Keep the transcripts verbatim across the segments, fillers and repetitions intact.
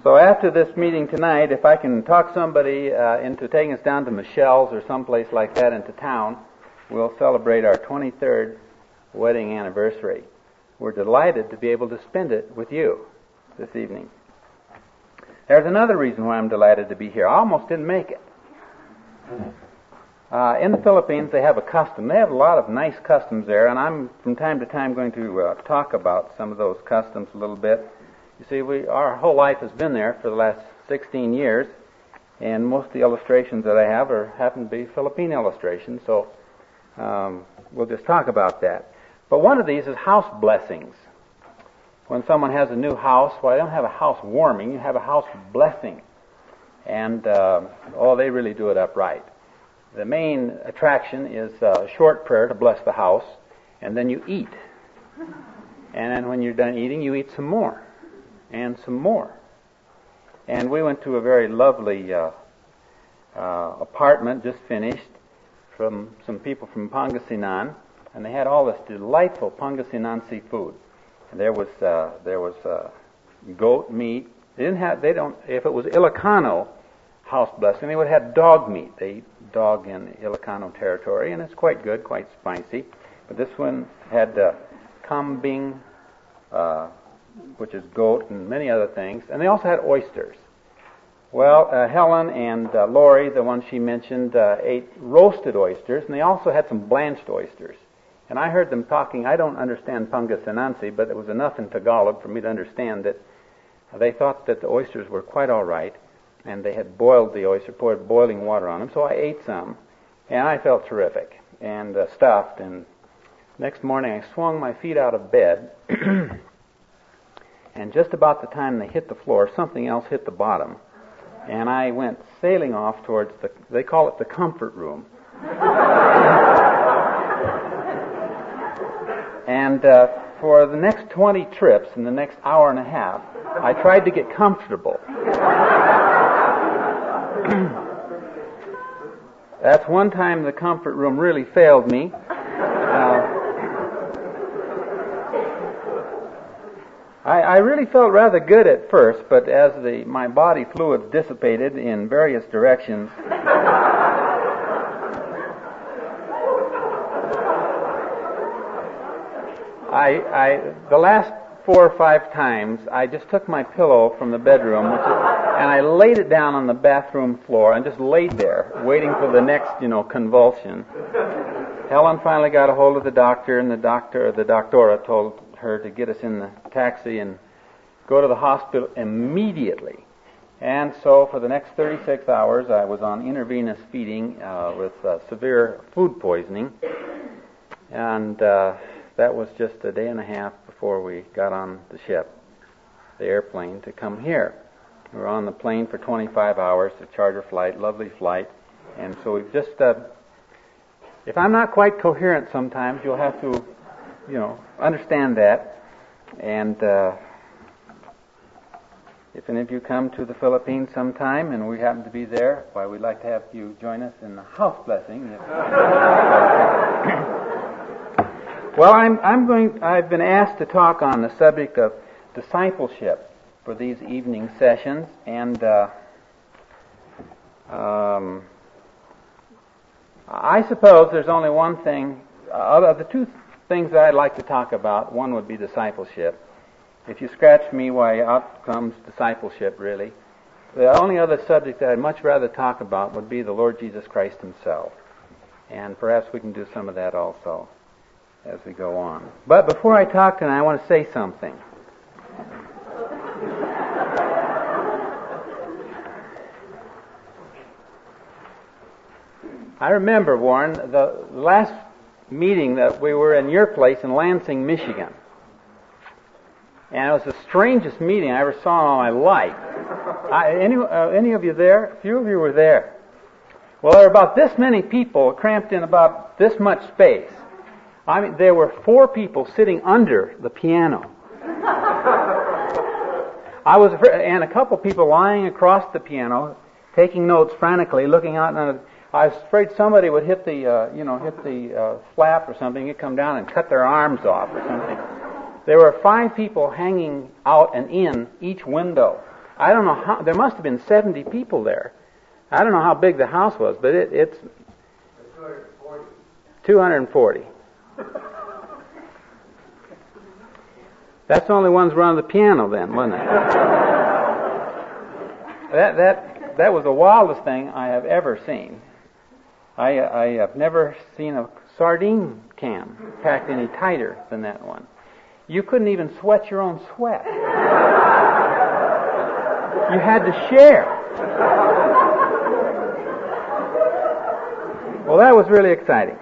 So after this meeting tonight, if I can talk somebody uh, into taking us down to Michelle's or someplace like that into town, we'll celebrate our twenty-third wedding anniversary. We're delighted to be able to spend it with you this evening. There's another reason why I'm delighted to be here. I almost didn't make it. Uh, in the Philippines, they have a custom. They have a lot of nice customs there, and I'm from time to time going to uh, talk about some of those customs a little bit. You see, we our whole life has been there for the last sixteen years, and most of the illustrations that I have are happen to be Philippine illustrations, so um, we'll just talk about that. But one of these is house blessings. When someone has a new house, well, they don't have a house warming, you have a house blessing. And, uh, oh, they really do it upright. The main attraction is a short prayer to bless the house, and then you eat. And then when you're done eating, you eat some more, and some more. And we went to a very lovely uh, uh, apartment, just finished, from some people from Pangasinan, and they had all this delightful Pangasinan seafood. And there was uh, there was uh, goat meat. They didn't have. They don't. If it was Ilocano house blessing, they would have dog meat. They eat dog in Ilocano territory, and it's quite good, quite spicy. But this one had uh, kambing, uh, which is goat, and many other things. And they also had oysters. Well, uh, Helen and uh, Lori, the one she mentioned, uh, ate roasted oysters, and they also had some blanched oysters. And I heard them talking. I don't understand Pangasinansi, but it was enough in Tagalog for me to understand that they thought that the oysters were quite all right, and they had boiled the oyster, poured boiling water on them. So I ate some, and I felt terrific and uh, stuffed. And next morning I swung my feet out of bed, and just about the time they hit the floor, something else hit the bottom, and I went sailing off towards the, they call it the comfort room. And uh, for the next twenty trips, in the next hour and a half, I tried to get comfortable. That's one time the comfort room really failed me. Uh, I, I really felt rather good at first, but as the my body fluids dissipated in various directions, I, I, the last four or five times, I just took my pillow from the bedroom, which is, and I laid it down on the bathroom floor and just laid there, waiting for the next, you know, convulsion. Helen finally got a hold of the doctor, and the doctor, the doctora, told her to get us in the taxi and go to the hospital immediately. And so, for the next thirty-six hours, I was on intravenous feeding uh, with uh, severe food poisoning, and uh, that was just a day and a half before we got on the ship, the airplane, to come here. We were on the plane for twenty-five hours, a charter flight, lovely flight. And so we've just, uh, if I'm not quite coherent sometimes, you'll have to, you know, understand that. And uh, if any of you come to the Philippines sometime and we happen to be there, why, we'd like to have you join us in the house blessing. Well, I'm, I'm going, I've been asked to talk on the subject of discipleship for these evening sessions, and uh, um, I suppose there's only one thing, uh, of the two things that I'd like to talk about, one would be discipleship. If you scratch me, why, out comes discipleship, really. The only other subject that I'd much rather talk about would be the Lord Jesus Christ Himself, and perhaps we can do some of that also as we go on. But before I talk tonight, I want to say something. I remember, Warren, the last meeting that we were in your place in Lansing, Michigan. And it was the strangest meeting I ever saw in all my life. I, any, uh, any of you there? A few of you were there. Well, there were about this many people cramped in about this much space. I mean, there were four people sitting under the piano. I was afraid, and a couple people lying across the piano, taking notes frantically, looking out. And I was afraid somebody would hit the, uh, you know, hit the uh, flap or something. He'd come down and cut their arms off or something. There were five people hanging out and in each window. I don't know how, there must have been seventy people there. I don't know how big the house was, but it, it's two hundred forty. That's the only ones around the piano then, wasn't it? that that that was the wildest thing I have ever seen. I I have never seen a sardine can packed any tighter than that one. You couldn't even sweat your own sweat. You had to share. Well, that was really exciting.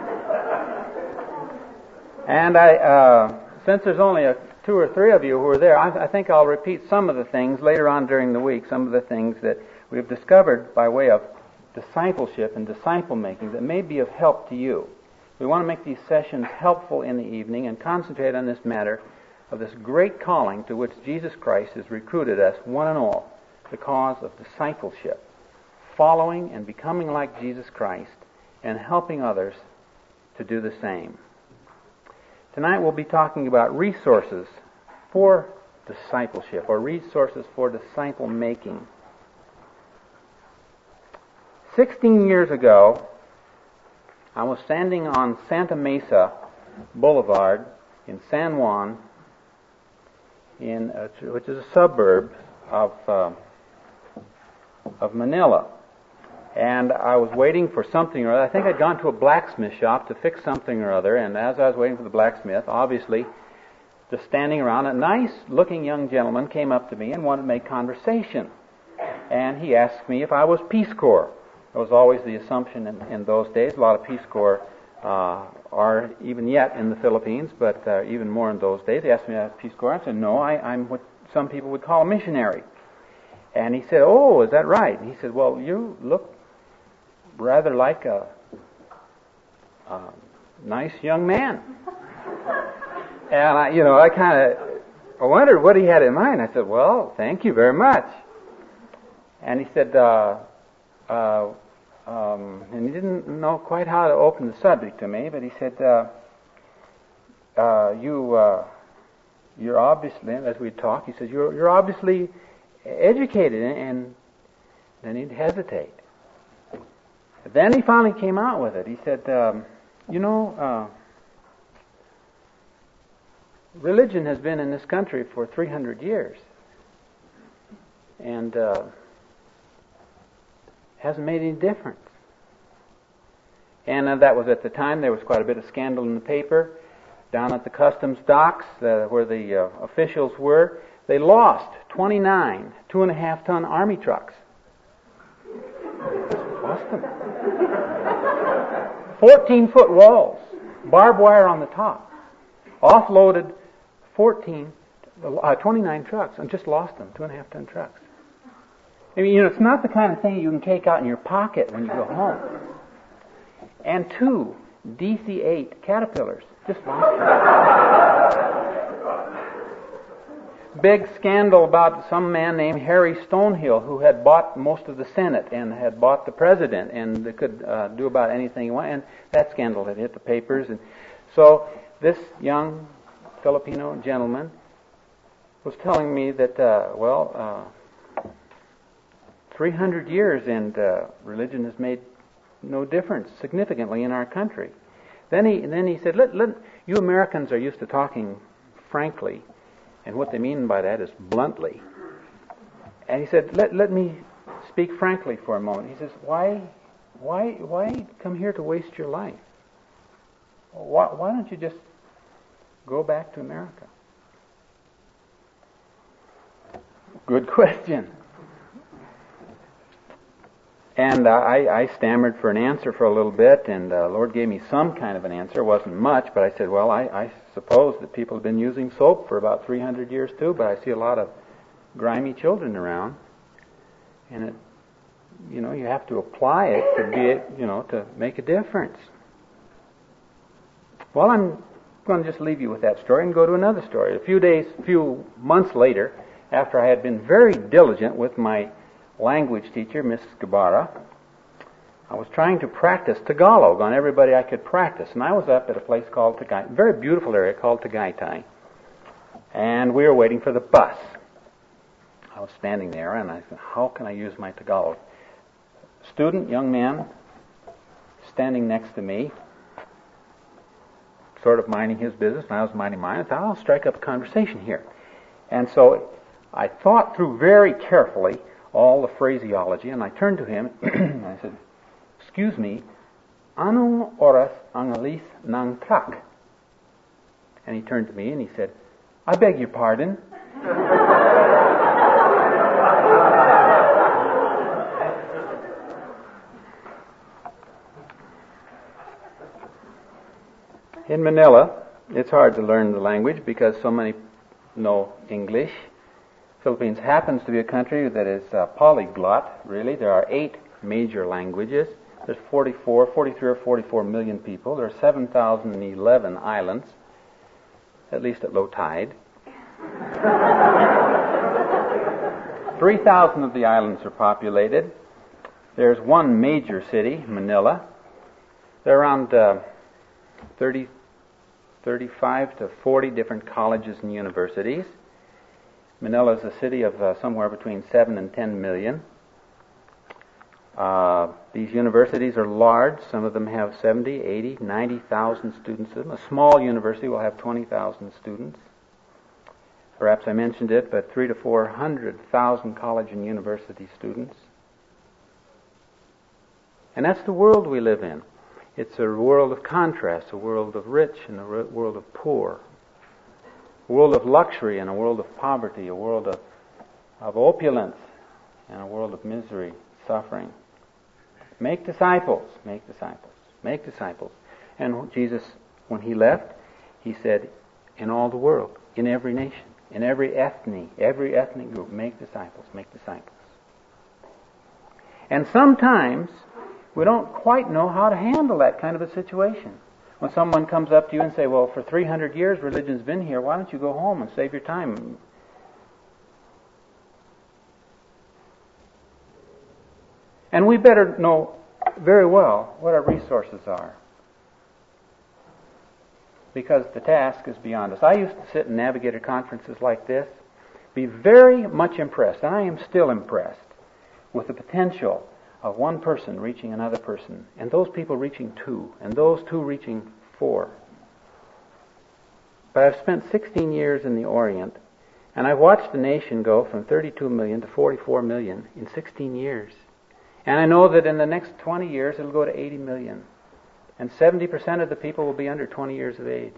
And I, uh, since there's only a, two or three of you who are there, I, I think I'll repeat some of the things later on during the week, some of the things that we've discovered by way of discipleship and disciple making that may be of help to you. We want to make these sessions helpful in the evening and concentrate on this matter of this great calling to which Jesus Christ has recruited us, one and all, the cause of discipleship, following and becoming like Jesus Christ and helping others to do the same. Tonight we'll be talking about resources for discipleship or resources for disciple making. Sixteen years ago, I was standing on Santa Mesa Boulevard in San Juan, in a, which is a suburb of uh, of Manila, and I was waiting for something or other. I think I'd gone to a blacksmith shop to fix something or other, and as I was waiting for the blacksmith, obviously, just standing around, a nice-looking young gentleman came up to me and wanted to make conversation, and he asked me if I was Peace Corps. It was always the assumption in, in those days. A lot of Peace Corps uh, are even yet in the Philippines, but uh, even more in those days. They asked me if I was Peace Corps. I said, no, I, I'm what some people would call a missionary. And he said, oh, is that right? And he said, well, you look rather like a, a nice young man. And, I, you know, I kind of I wondered what he had in mind. I said, well, thank you very much. And he said, uh, uh, um, and he didn't know quite how to open the subject to me, but he said, uh, uh, you, uh, you're obviously, as we talk, he says, you're, you're obviously educated, and then he'd hesitate. Then he finally came out with it. He said, um, you know, uh, religion has been in this country for three hundred years, and uh, hasn't made any difference. And uh, that was at the time there was quite a bit of scandal in the paper. Down at the customs docks, uh, where the uh, officials were, they lost twenty-nine two and a half ton army trucks. Lost them. fourteen foot walls, barbed wire on the top, offloaded fourteen, uh, twenty-nine trucks, and just lost them, two and a half ton trucks. I mean, you know, it's not the kind of thing you can take out in your pocket when you go home. And two D C eight Caterpillars, just lost them. Big scandal about some man named Harry Stonehill who had bought most of the Senate and had bought the president and could uh, do about anything he wanted. And that scandal had hit the papers. And so this young Filipino gentleman was telling me that, uh, well, uh, three hundred years and uh, religion has made no difference significantly in our country. Then he then he said, let, let, you Americans are used to talking frankly, and what they mean by that is bluntly. And he said, let, let me speak frankly for a moment. He says, why, why, why come here to waste your life? Why, why don't you just go back to America? Good question. And uh, I, I stammered for an answer for a little bit, and the uh, Lord gave me some kind of an answer. It wasn't much, but I said, well, I, I suppose that people have been using soap for about three hundred years too, but I see a lot of grimy children around, and it, you know, you have to apply it to be, you know, to make a difference. Well, I'm going to just leave you with that story and go to another story. A few days, a few months later, after I had been very diligent with my language teacher, Miss Guevara, I was trying to practice Tagalog on everybody I could practice. And I was up at a place called Tagaytay, a very beautiful area called Tagaytay. And we were waiting for the bus. I was standing there, and I said, how can I use my Tagalog? Student, young man, standing next to me, sort of minding his business, and I was minding mine. I thought, I'll strike up a conversation here. And so I thought through very carefully all the phraseology, and I turned to him, and I said, excuse me, anong oras ang alis ng truck? And he turned to me and he said, I beg your pardon. In Manila, it's hard to learn the language because so many know English. Philippines happens to be a country that is uh, polyglot, really. There are eight major languages. There's forty-four, forty-three or forty-four million people. There are seven thousand eleven islands, at least at low tide. three thousand of the islands are populated. There's one major city, Manila. There are around uh, thirty, thirty-five to forty different colleges and universities. Manila is a city of uh, somewhere between seven and ten million. Uh, these universities are large. Some of them have seventy, eighty, ninety thousand students in them. A small university will have twenty thousand students. Perhaps I mentioned it, but three to four hundred thousand college and university students. And that's the world we live in. It's a world of contrast, a world of rich and a world of poor, a world of luxury and a world of poverty, a world of, of opulence and a world of misery, suffering. Make disciples, make disciples, make disciples. And Jesus, when he left, he said, in all the world, in every nation, in every ethne, every ethnic group, make disciples, make disciples. And sometimes we don't quite know how to handle that kind of a situation. When someone comes up to you and say, well, for three hundred years religion's been here, why don't you go home and save your time? And we better know very well what our resources are, because the task is beyond us. I used to sit in navigator conferences like this, be very much impressed, and I am still impressed, with the potential of one person reaching another person, and those people reaching two, and those two reaching four. But I've spent sixteen years in the Orient, and I've watched the nation go from thirty-two million to forty-four million in sixteen years. And I know that in the next twenty years it'll go to eighty million. And seventy percent of the people will be under twenty years of age.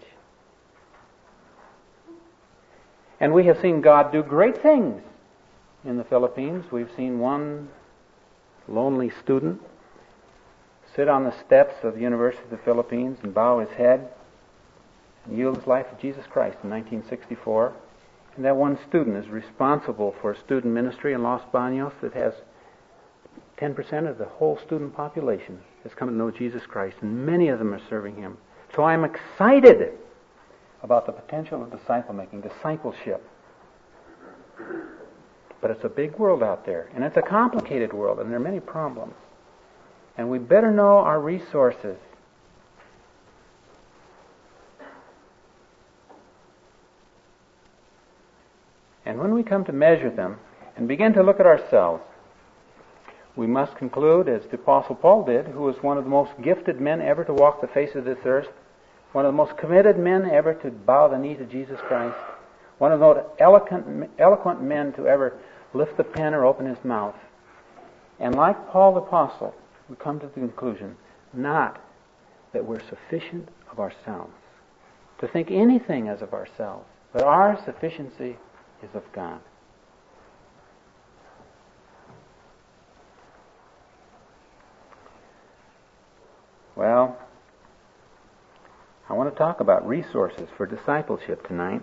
And we have seen God do great things in the Philippines. We've seen one lonely student sit on the steps of the University of the Philippines and bow his head and yield his life to Jesus Christ in nineteen sixty-four. And that one student is responsible for a student ministry in Los Baños that has ten percent of the whole student population has come to know Jesus Christ, and many of them are serving Him. So I'm excited about the potential of disciple making, discipleship. But it's a big world out there, and it's a complicated world, and there are many problems. And we better know our resources. And when we come to measure them and begin to look at ourselves, we must conclude, as the Apostle Paul did, who was one of the most gifted men ever to walk the face of this earth, one of the most committed men ever to bow the knee to Jesus Christ, one of the most eloquent, eloquent men to ever lift the pen or open his mouth. And like Paul the Apostle, we come to the conclusion, not that we're sufficient of ourselves, to think anything as of ourselves, but our sufficiency is of God. Well, I want to talk about resources for discipleship tonight.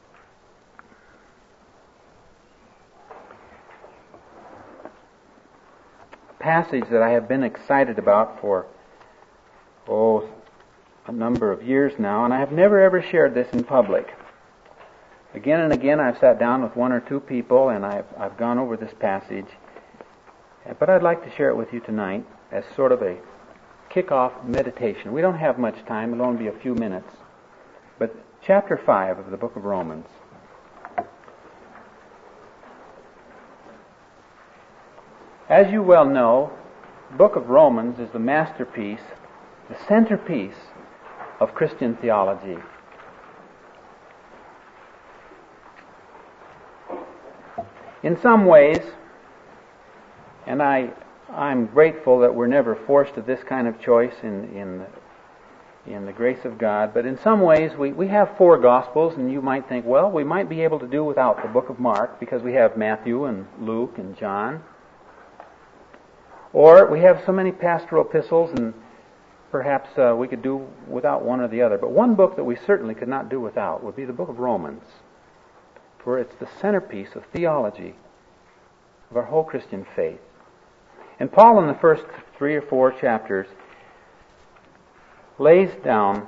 A passage that I have been excited about for, oh, a number of years now, and I have never ever shared this in public. Again and again I've sat down with one or two people and I've, I've gone over this passage, but I'd like to share it with you tonight as sort of a kick-off meditation. We don't have much time, it'll only be a few minutes. But chapter five of the book of Romans. As you well know, the book of Romans is the masterpiece, the centerpiece of Christian theology. In some ways, and I, I'm grateful that we're never forced to this kind of choice in, in, the, in the grace of God, but in some ways we, we have four Gospels, and you might think, well, we might be able to do without the book of Mark because we have Matthew and Luke and John. Or we have so many pastoral epistles, and perhaps uh, we could do without one or the other. But one book that we certainly could not do without would be the book of Romans, for it's the centerpiece of theology of our whole Christian faith. And Paul, in the first three or four chapters, lays down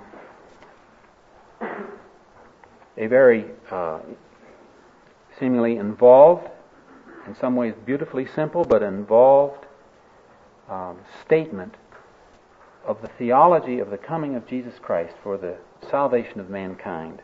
a very uh, seemingly involved, in some ways beautifully simple, but involved um, statement of the theology of the coming of Jesus Christ for the salvation of mankind.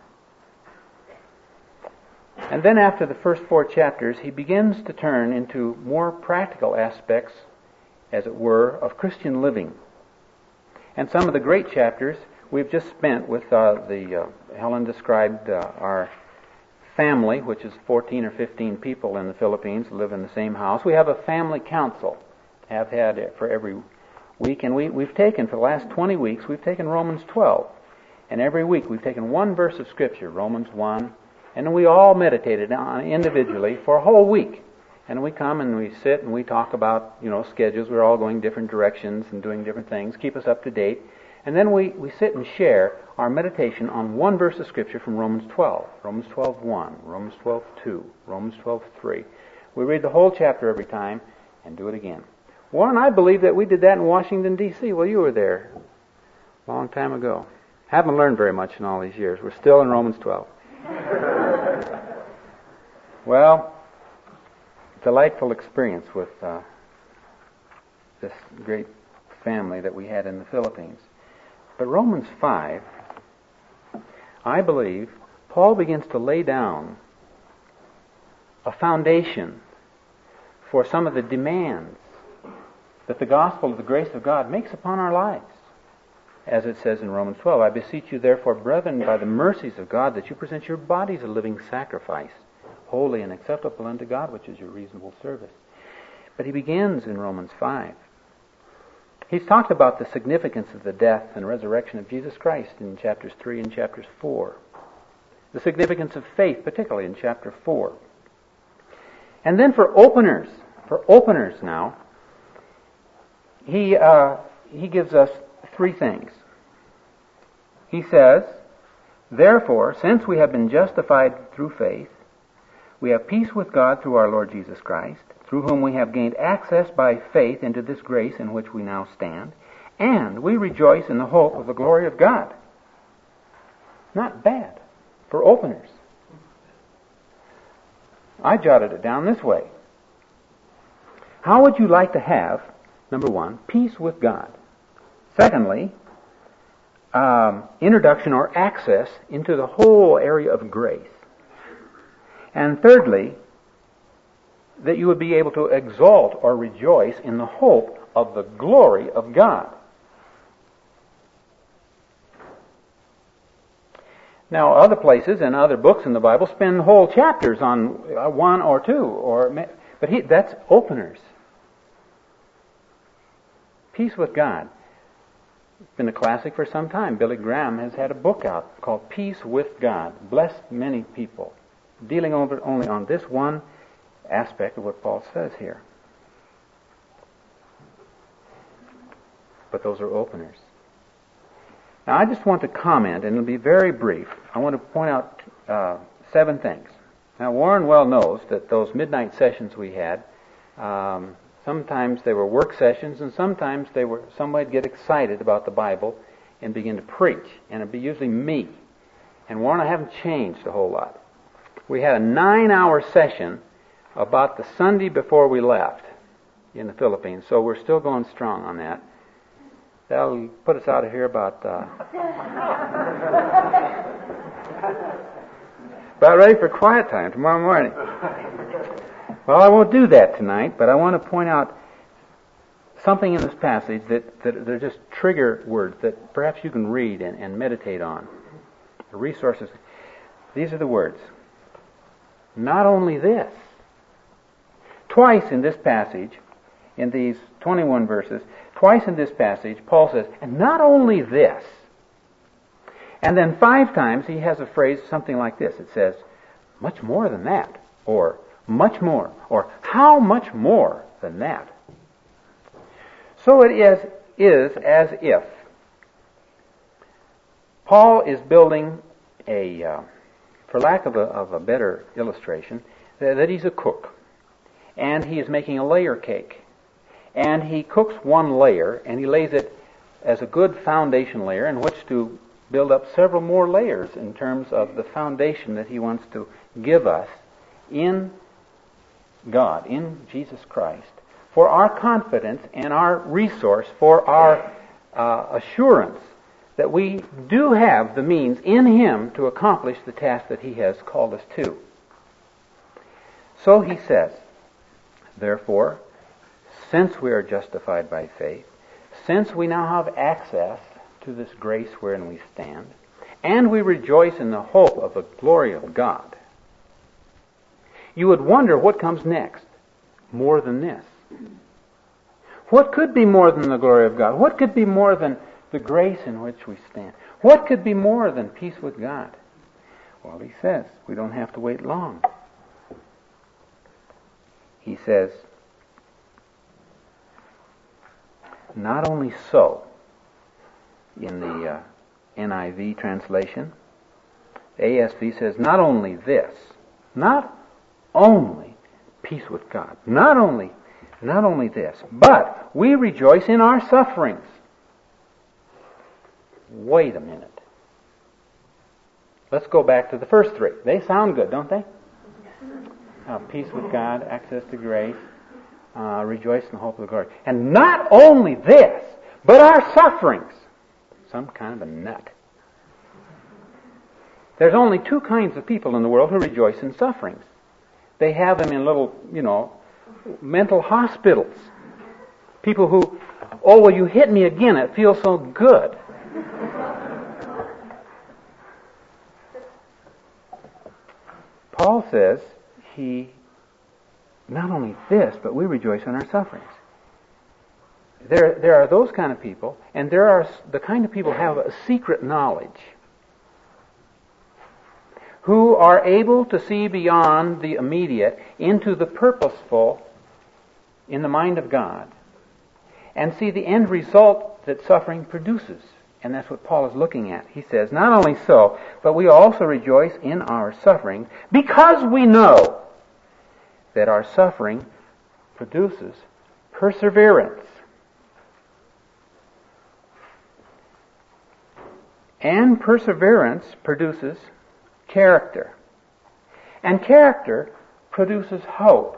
And then after the first four chapters, he begins to turn into more practical aspects, as it were, of Christian living. And some of the great chapters we've just spent with uh, the, uh, Helen described uh, our family, which is fourteen or fifteen people in the Philippines who live in the same house. We have a family council, have had it for every week, and we, we've taken, for the last twenty weeks, we've taken Romans twelve. And every week we've taken one verse of Scripture, Romans one, and we all meditated on it individually for a whole week. And we come and we sit and we talk about, you know, schedules. We're all going different directions and doing different things, keep us up to date. And then we, we sit and share our meditation on one verse of Scripture from Romans twelve. Romans twelve one, Romans twelve two, Romans twelve three. We read the whole chapter every time and do it again. Warren, I believe that we did that in Washington, D C Well, you were there a long time ago. Haven't learned very much in all these years. We're still in Romans twelve. Well, delightful experience with uh, this great family that we had in the Philippines. But Romans five, I believe, Paul begins to lay down a foundation for some of the demands that the gospel of the grace of God makes upon our lives. As it says in Romans twelve, I beseech you therefore, brethren, by the mercies of God, that you present your bodies a living sacrifice, holy and acceptable unto God, which is your reasonable service. But he begins in Romans five. He's talked about the significance of the death and resurrection of Jesus Christ in chapters three and chapters four. The significance of faith, particularly in chapter four. And then for openers, for openers now, he uh, he gives us three things. He says, therefore, since we have been justified through faith, we have peace with God through our Lord Jesus Christ, through whom we have gained access by faith into this grace in which we now stand, and we rejoice in the hope of the glory of God. Not bad for openers. I jotted it down this way. How would you like to have, number one, peace with God? Secondly, um, introduction or access into the whole area of grace. And thirdly, that you would be able to exalt or rejoice in the hope of the glory of God. Now, other places and other books in the Bible spend whole chapters on one or two, or but he, that's openers. Peace with God. It's been a classic for some time. Billy Graham has had a book out called Peace with God. Blessed many people, dealing over only on this one aspect of what Paul says here. But those are openers. Now, I just want to comment, and it'll be very brief. I want to point out uh, seven things. Now, Warren well knows that those midnight sessions we had, um, sometimes they were work sessions, and sometimes they were somebody would get excited about the Bible and begin to preach, and it'd be usually me. And Warren, I haven't changed a whole lot. We had a nine-hour session about the Sunday before we left in the Philippines, so we're still going strong on that. That'll put us out of here about uh, about ready for quiet time tomorrow morning. Well, I won't do that tonight, but I want to point out something in this passage that, that they're just trigger words that perhaps you can read and, and meditate on. The resources. These are the words. Not only this. Twice in this passage, in these twenty-one verses, twice in this passage, Paul says, and not only this. And then five times he has a phrase something like this. It says, much more than that, or much more, or how much more than that. So it is, is as if Paul is building a, uh, for lack of a, of a better illustration, that, that he's a cook. And he is making a layer cake. And he cooks one layer, and he lays it as a good foundation layer in which to build up several more layers in terms of the foundation that he wants to give us in God, in Jesus Christ, for our confidence and our resource, for our uh, assurance that we do have the means in Him to accomplish the task that He has called us to. So he says, therefore, since we are justified by faith, since we now have access to this grace wherein we stand, and we rejoice in the hope of the glory of God, you would wonder what comes next. More than this. What could be more than the glory of God? What could be more than the grace in which we stand? What could be more than peace with God? Well, he says we don't have to wait long. He says, not only so, in the uh, N I V translation, A S V says, not only this, not only peace with God, not only, not only this, but we rejoice in our sufferings. Wait a minute. Let's go back to the first three. They sound good, don't they? Uh, peace with God, access to grace, uh, rejoice in the hope of the glory. And not only this, but our sufferings. Some kind of a nut. There's only two kinds of people in the world who rejoice in sufferings. They have them in little, you know, mental hospitals. People who, oh, well, you hit me again, it feels so good. Paul says he, not only this, but we rejoice in our sufferings. There, there are those kind of people, and there are the kind of people who have a secret knowledge, who are able to see beyond the immediate into the purposeful in the mind of God, and see the end result that suffering produces. And that's what Paul is looking at. He says, not only so, but we also rejoice in our suffering, because we know that our suffering produces perseverance. And perseverance produces character. And character produces hope.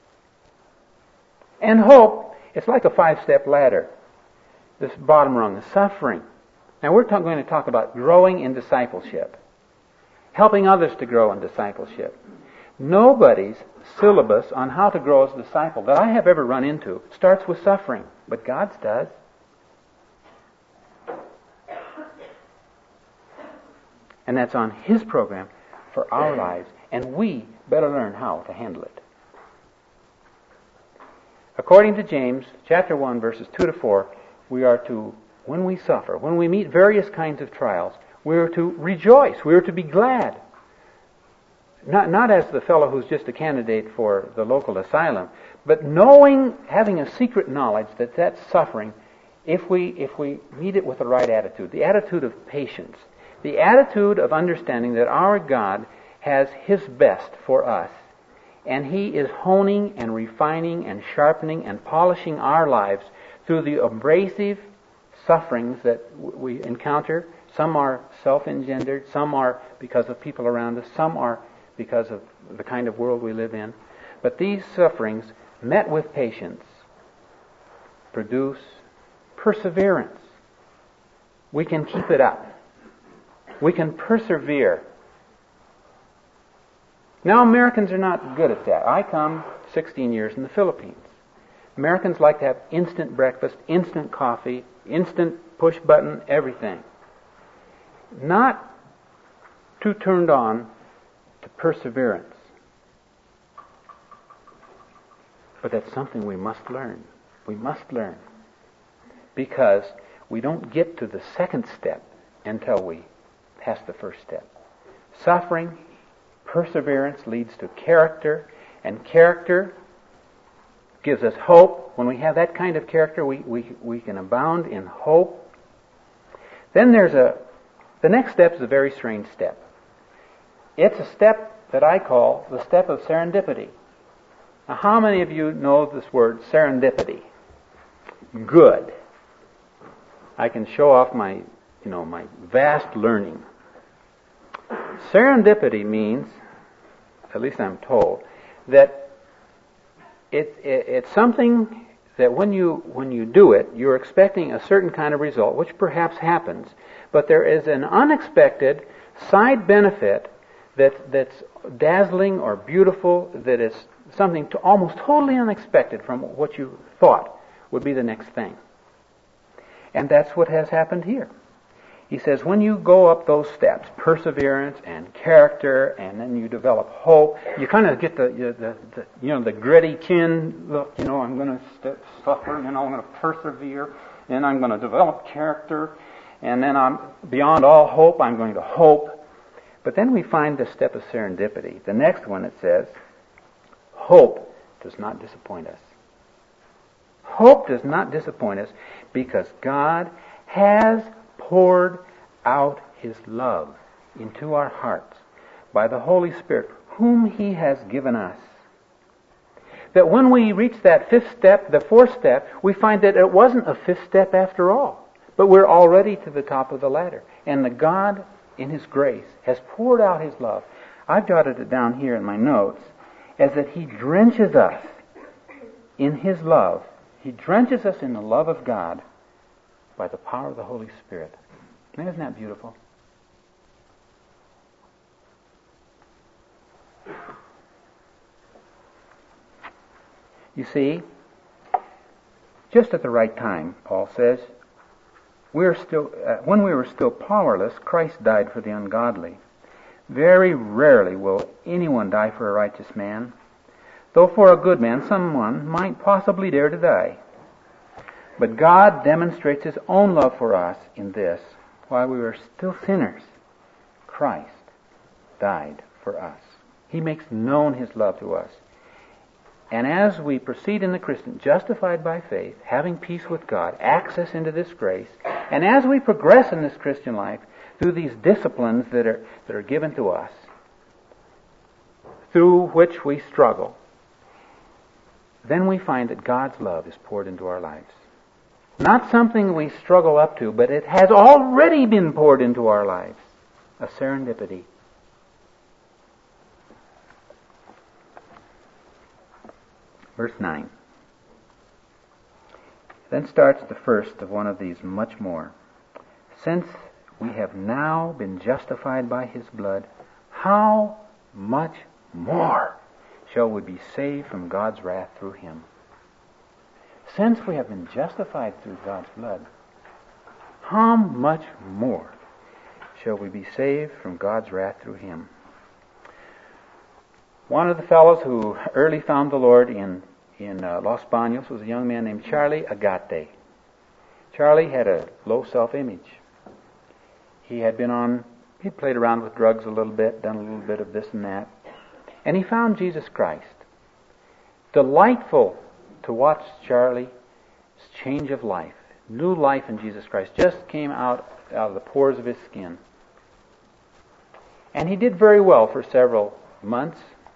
And hope, it's like a five-step ladder. This bottom rung is suffering. Now we're talk, going to talk about growing in discipleship. Helping others to grow in discipleship. Nobody's syllabus on how to grow as a disciple that I have ever run into starts with suffering, but God's does. And that's on His program for our lives, and we better learn how to handle it. According to James chapter one, verses two to four, we are to, when we suffer, when we meet various kinds of trials, we are to rejoice, we are to be glad. Not, not as the fellow who's just a candidate for the local asylum, but knowing, having a secret knowledge that that's suffering, if we, if we meet it with the right attitude, the attitude of patience, the attitude of understanding that our God has His best for us, and He is honing and refining and sharpening and polishing our lives through the abrasive sufferings that we encounter. Some are self-engendered, some are because of people around us, some are because of the kind of world we live in. But these sufferings, met with patience, produce perseverance. We can keep it up. We can persevere. Now, Americans are not good at that. I come sixteen years in the Philippines. Americans like to have instant breakfast, instant coffee, instant push button, everything. Not too turned on to perseverance. But that's something we must learn. We must learn. Because we don't get to the second step until we pass the first step. Suffering, perseverance leads to character, and character gives us hope. When we have that kind of character, we, we, we can abound in hope. Then there's a, the next step is a very strange step. It's a step that I call the step of serendipity. Now, how many of you know this word, serendipity? Good. I can show off my, you know, my vast learning. Serendipity means, at least I'm told, that it, it, it's something that when you when you do it, you're expecting a certain kind of result, which perhaps happens, but there is an unexpected side benefit that that's dazzling or beautiful, that is something to almost totally unexpected from what you thought would be the next thing. And that's what has happened here. He says, when you go up those steps, perseverance and character, and then you develop hope, you kind of get the, the, the you know, the gritty chin look, you know, I'm going to st- suffer, you know, I'm going to persevere, and I'm going to develop character, and then I'm, beyond all hope, I'm going to hope. But then we find the step of serendipity. The next one, it says, hope does not disappoint us. Hope does not disappoint us because God has poured out His love into our hearts by the Holy Spirit, whom He has given us. That when we reach that fifth step, the fourth step, we find that it wasn't a fifth step after all, but we're already to the top of the ladder. And the God, in His grace, has poured out His love. I've jotted it down here in my notes as that He drenches us in His love. He drenches us in the love of God by the power of the Holy Spirit. Now, isn't that beautiful? You see, just at the right time, Paul says, we're still, uh, when we were still powerless, Christ died for the ungodly. Very rarely will anyone die for a righteous man, though for a good man someone might possibly dare to die. But God demonstrates His own love for us in this: while we were still sinners, Christ died for us. He makes known His love to us. And as we proceed in the Christian, justified by faith, having peace with God, access into this grace, and as we progress in this Christian life through these disciplines that are that are given to us, through which we struggle, then we find that God's love is poured into our lives. Not something we struggle up to, but it has already been poured into our lives. A serendipity. Verse nine. Then starts the first of one of these much more. Since we have now been justified by His blood, how much more shall we be saved from God's wrath through Him? Since we have been justified through God's blood, how much more shall we be saved from God's wrath through Him? One of the fellows who early found the Lord in, in uh, Los Baños was a young man named Charlie Agate. Charlie had a low self-image. He had been on, he played around with drugs a little bit, done a little bit of this and that. And he found Jesus Christ. Delightful to watch Charlie's change of life. New life in Jesus Christ just came out, out of the pores of his skin. And he did very well for several months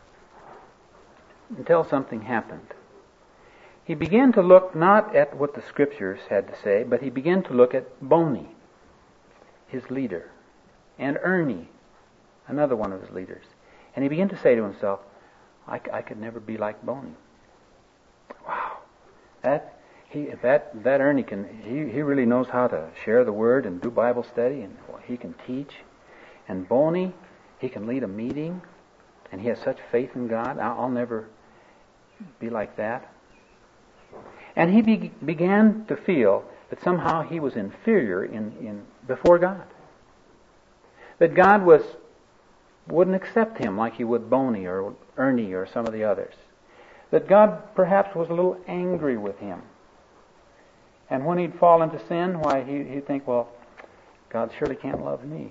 until something happened. He began to look not at what the Scriptures had to say, but he began to look at Boney, his leader, and Ernie, another one of his leaders. And he began to say to himself, I, I could never be like Boney. Wow. That he that that Ernie can he, he really knows how to share the word and do Bible study, and he can teach. And Boney, he can lead a meeting, and he has such faith in God. I'll, I'll never be like that. And he be- began to feel that somehow he was inferior in, in before God. That God was wouldn't accept him like he would Boney or Ernie or some of the others. That God perhaps was a little angry with him. And when he'd fall into sin, why, he, he'd think, well, God surely can't love me.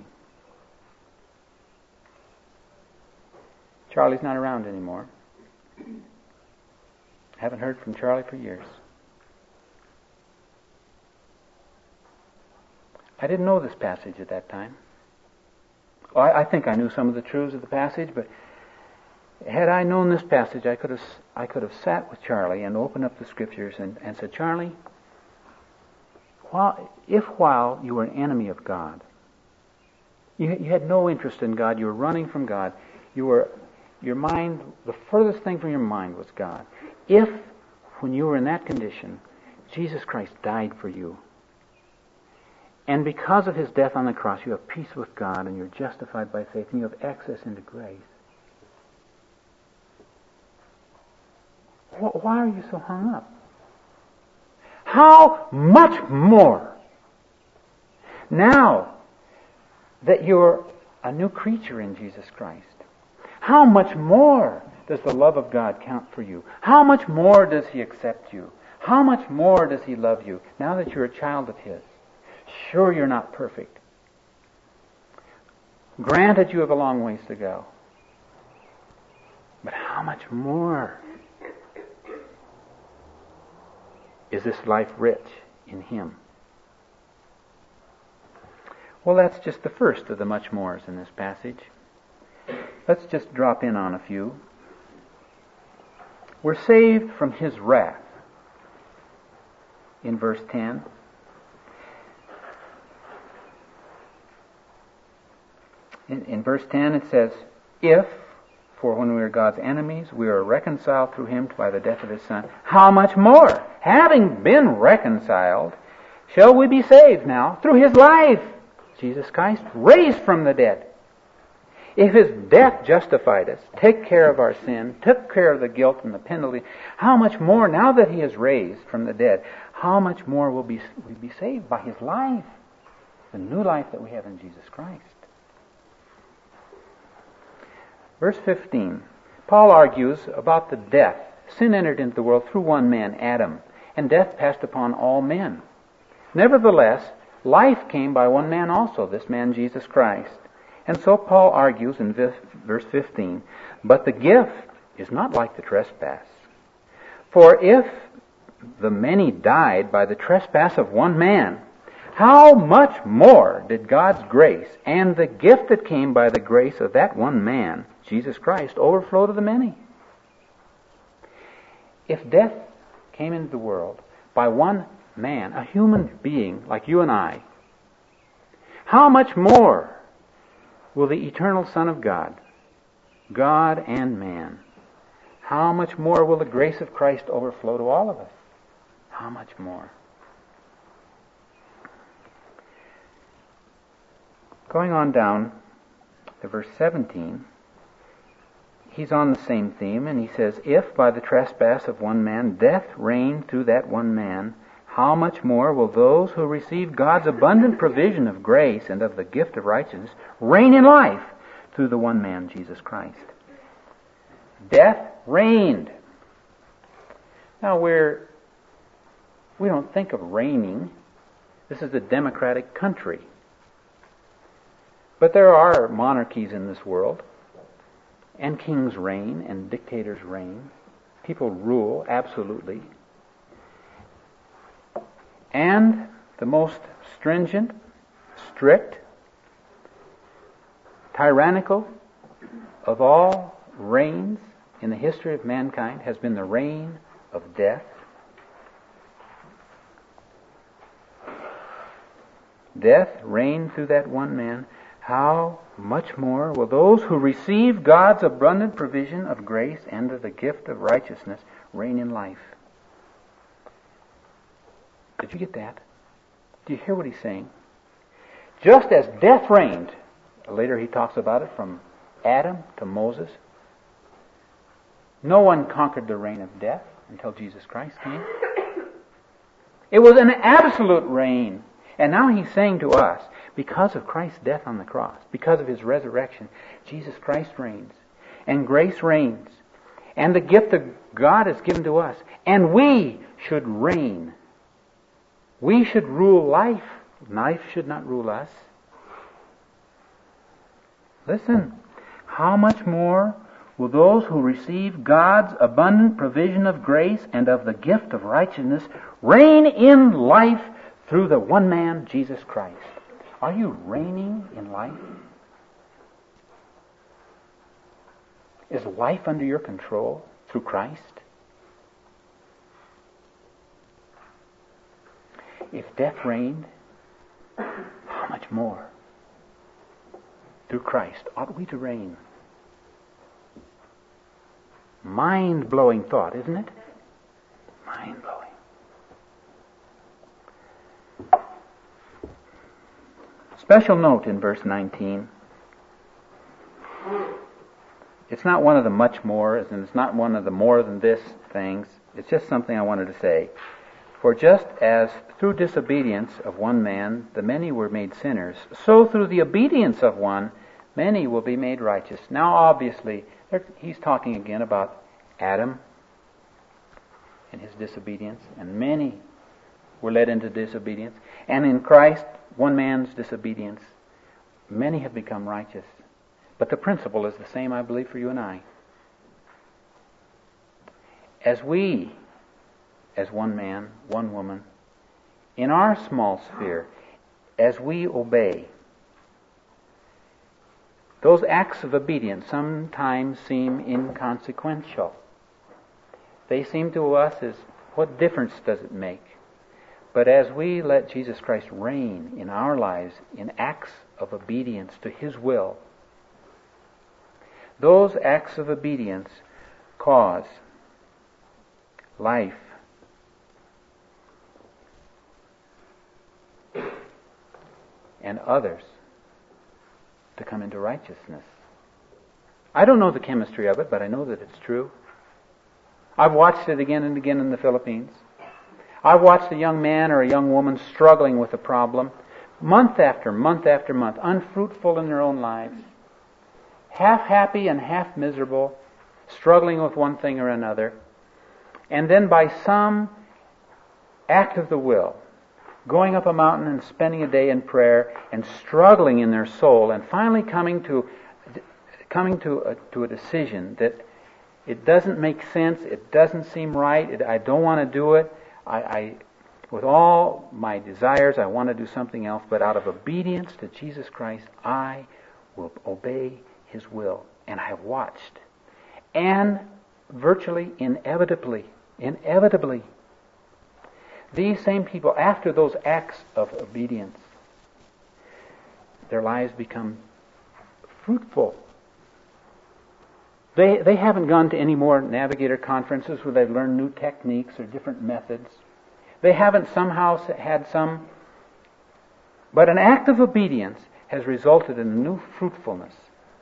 Charlie's not around anymore. Haven't heard from Charlie for years. I didn't know this passage at that time. Well, I, I think I knew some of the truths of the passage, but had I known this passage, I could have I could have sat with Charlie and opened up the Scriptures and, and said, Charlie, while, if while you were an enemy of God, you, you had no interest in God, you were running from God, you were your mind, the furthest thing from your mind was God. If, when you were in that condition, Jesus Christ died for you, and because of his death on the cross, you have peace with God and you're justified by faith and you have access into grace, why are you so hung up? How much more, now that you're a new creature in Jesus Christ, how much more does the love of God count for you? How much more does he accept you? How much more does he love you now that you're a child of his? Sure, you're not perfect. Granted, you have a long ways to go. But how much more is this life rich in him? Well, that's just the first of the much mores in this passage. Let's just drop in on a few. We're saved from his wrath in verse ten. In, in verse ten it says, if, for when we were God's enemies, we are reconciled through him by the death of his Son, how much more, having been reconciled, shall we be saved now through his life, Jesus Christ, raised from the dead. If his death justified us, took care of our sin, took care of the guilt and the penalty, how much more, now that he is raised from the dead, how much more will we be saved by his life, the new life that we have in Jesus Christ. Verse fifteen, Paul argues about the death. Sin entered into the world through one man, Adam, and death passed upon all men. Nevertheless, life came by one man also, this man Jesus Christ. And so Paul argues in verse fifteen, but the gift is not like the trespass. For if the many died by the trespass of one man, how much more did God's grace and the gift that came by the grace of that one man, Jesus Christ, overflow to the many? If death came into the world by one man, a human being like you and I, how much more will the eternal Son of God, God and man, how much more will the grace of Christ overflow to all of us? How much more? Going on down to verse seventeen, he's on the same theme, and he says, if by the trespass of one man death reigned through that one man, how much more will those who receive God's abundant provision of grace and of the gift of righteousness reign in life through the one man, Jesus Christ? Death reigned. Now we're, we don't think of reigning. This is a democratic country. But there are monarchies in this world, and kings reign, and dictators reign. People rule absolutely. And the most stringent, strict, tyrannical of all reigns in the history of mankind has been the reign of death. Death reigned through that one man. How much more will those who receive God's abundant provision of grace and of the gift of righteousness reign in life? Did you get that? Do you hear what he's saying? Just as death reigned, later he talks about it from Adam to Moses, no one conquered the reign of death until Jesus Christ came. It was an absolute reign. And now he's saying to us, because of Christ's death on the cross, because of his resurrection, Jesus Christ reigns. And grace reigns. And the gift of God is given to us. And we should reign. We should rule life. Life should not rule us. Listen, how much more will those who receive God's abundant provision of grace and of the gift of righteousness reign in life through the one man, Jesus Christ? Are you reigning in life? Is life under your control through Christ? If death reigned, how much more through Christ ought we to reign? Mind-blowing thought, isn't it? Mind-blowing. Special note in verse nineteen. It's not one of the much more, and it's not one of the more than this things. It's just something I wanted to say. For just as through disobedience of one man the many were made sinners, so through the obedience of one many will be made righteous. Now obviously, he's talking again about Adam and his disobedience, and many were led into disobedience. And in Christ, one man's disobedience, many have become righteous. But the principle is the same, I believe, for you and I. As we, as one man, one woman, in our small sphere, as we obey, those acts of obedience sometimes seem inconsequential. They seem to us as, what difference does it make? But as we let Jesus Christ reign in our lives in acts of obedience to His will, those acts of obedience cause life and others to come into righteousness. I don't know the chemistry of it, but I know that it's true. I've watched it again and again in the Philippines. I've watched a young man or a young woman struggling with a problem, month after month after month, unfruitful in their own lives, half happy and half miserable, struggling with one thing or another, and then by some act of the will, going up a mountain and spending a day in prayer and struggling in their soul, and finally coming to coming to a, to a decision that it doesn't make sense, it doesn't seem right, it, I don't want to do it, I, I with all my desires I want to do something else, but out of obedience to Jesus Christ I will obey His will. And I have watched, and virtually inevitably, inevitably, these same people, after those acts of obedience, their lives become fruitful. They they haven't gone to any more Navigator conferences where they've learned new techniques or different methods. They haven't somehow had some... But an act of obedience has resulted in a new fruitfulness,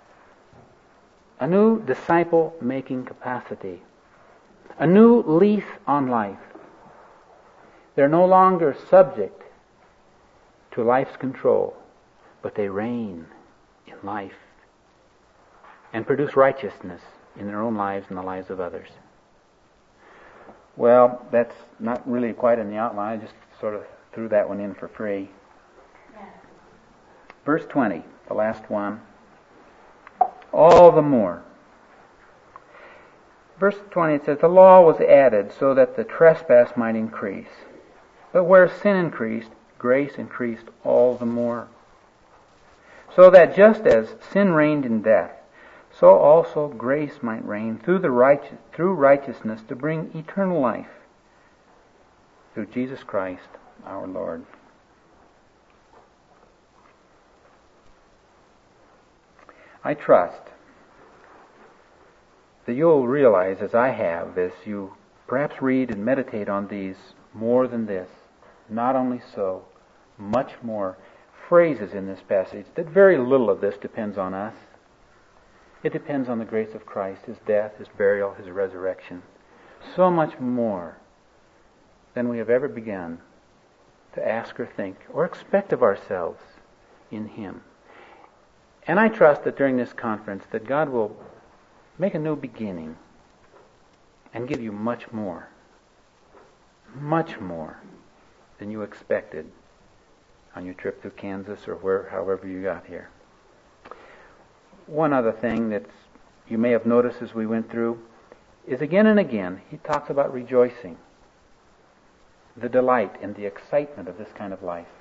a new disciple-making capacity, a new lease on life. They're no longer subject to life's control, but they reign in life and produce righteousness in their own lives and the lives of others. Well, that's not really quite in the outline. I just sort of threw that one in for free. Verse twenty, the last one. All the more. Verse twenty, it says, the law was added so that the trespass might increase. But where sin increased, grace increased all the more. So that just as sin reigned in death, so also grace might reign through the righteous, through righteousness to bring eternal life through Jesus Christ our Lord. I trust that you'll realize, as I have, as you perhaps read and meditate on these, more than this. Not only so, much more phrases in this passage, that very little of this depends on us. It depends on the grace of Christ, His death, His burial, His resurrection. So much more than we have ever begun to ask or think or expect of ourselves in Him. And I trust that during this conference that God will make a new beginning and give you much more, much more than you expected on your trip through Kansas or where, however you got here. One other thing that you may have noticed as we went through is again and again he talks about rejoicing, the delight and the excitement of this kind of life.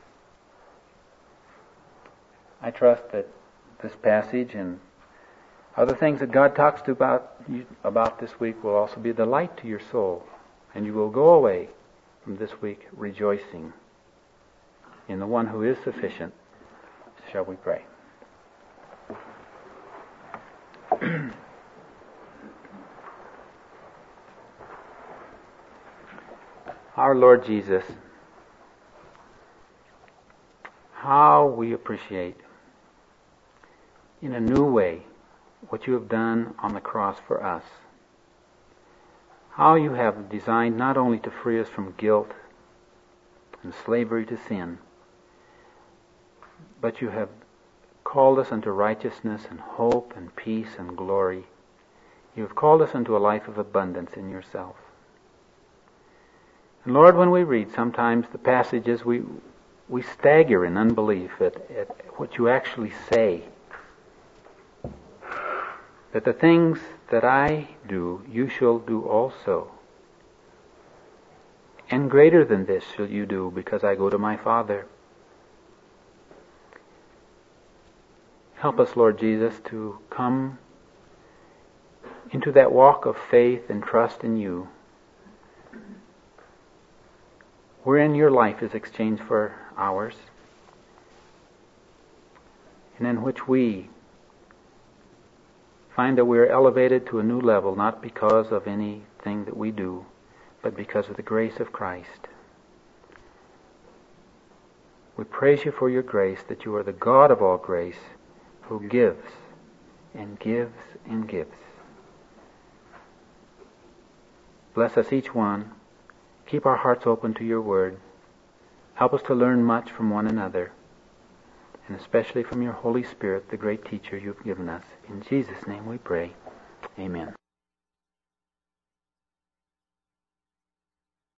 I trust that this passage and other things that God talks to about you about this week will also be a delight to your soul, and you will go away from this week rejoicing in the one who is sufficient. Shall we pray? Our Lord Jesus, how we appreciate in a new way what you have done on the cross for us. How you have designed not only to free us from guilt and slavery to sin, but you have called us unto righteousness and hope and peace and glory. You have called us into a life of abundance in yourself. And Lord, when we read sometimes the passages, we we stagger in unbelief at, at what you actually say. That the things that I do, you shall do also. And greater than this shall you do, because I go to my Father. Help us, Lord Jesus, to come into that walk of faith and trust in you, wherein your life is exchanged for ours, and in which we find that we are elevated to a new level, not because of anything that we do, but because of the grace of Christ. We praise you for your grace, that you are the God of all grace, who gives and gives and gives. Bless us each one. Keep our hearts open to your word. Help us to learn much from one another, and especially from your Holy Spirit, the great teacher you've given us. In Jesus' name we pray. Amen.